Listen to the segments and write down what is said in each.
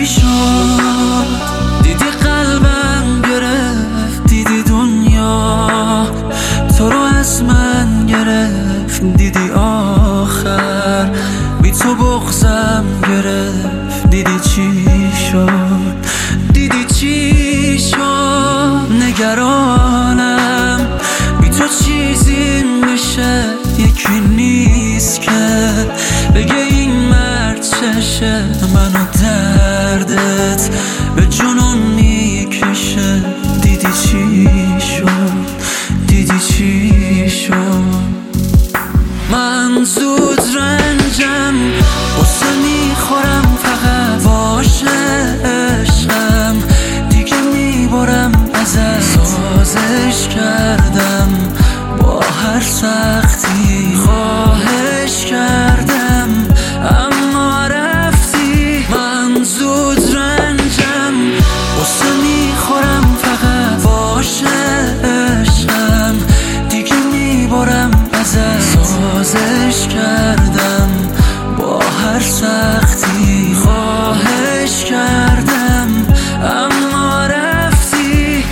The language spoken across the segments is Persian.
چی شد؟ دیدی قلبم گرفت، دیدی دنیا تو رو از من گرفت، دیدی آخر بی تو بغضم گرفت. دیدی چی شد؟ دیدی چی شد؟ نگرانم بی تو چیزی میشه، یکی نیست که بگه این مرد چشه. منو دردت به جنون میکشه. دیدی چی شد؟ دیدی چی شد؟ من زود رنجم قصه میخورم، فقط باشه عشقم دیگه میبرم ازت. سازش کردم با هر سختی، خواهش کردم اما رفتی. من زود رنجم قصه میخورم، فقط باشه عشقم دیگه میبرم ازت. سازش کردم با هر سختی، خواهش کردم اما رفتی.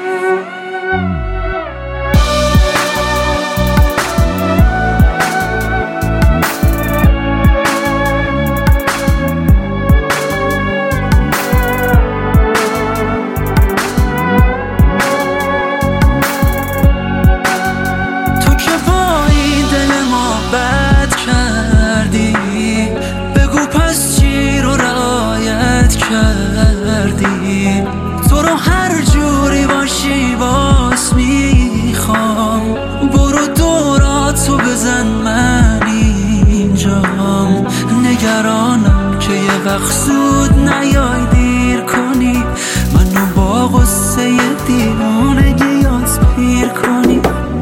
تو که با این دل ما بد کردی، بگو پس چی رو رعایت کردی. تو رو هر جوری باشی باز میخوام، برو دوراتو بزن من اینجام. نگرانم که یه وقت زود نیای دیر کنی، منو با غصه دیوونگیات پیر کنی.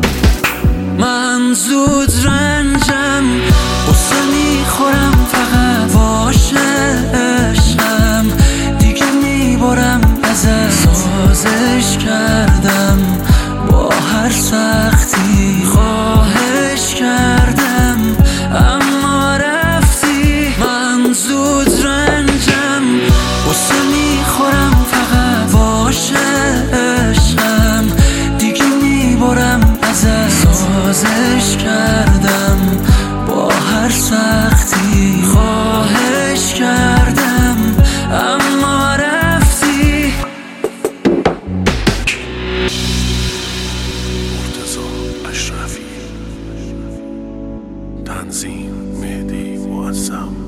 من زود رنجم قصه میخورم، فقط باشه عشقم دیگه میبرم ازت. سازش کردم با هر سختی، خواهش کردم اما رفتی. من زود رنجم قصه میخورم، فقط باشه عشقم دیگه میبرم ازت. سازش کردم با هر سختی، خواهش کردم اما رفتی. مرتضی اشرفی، تنظیم مهدی معظم.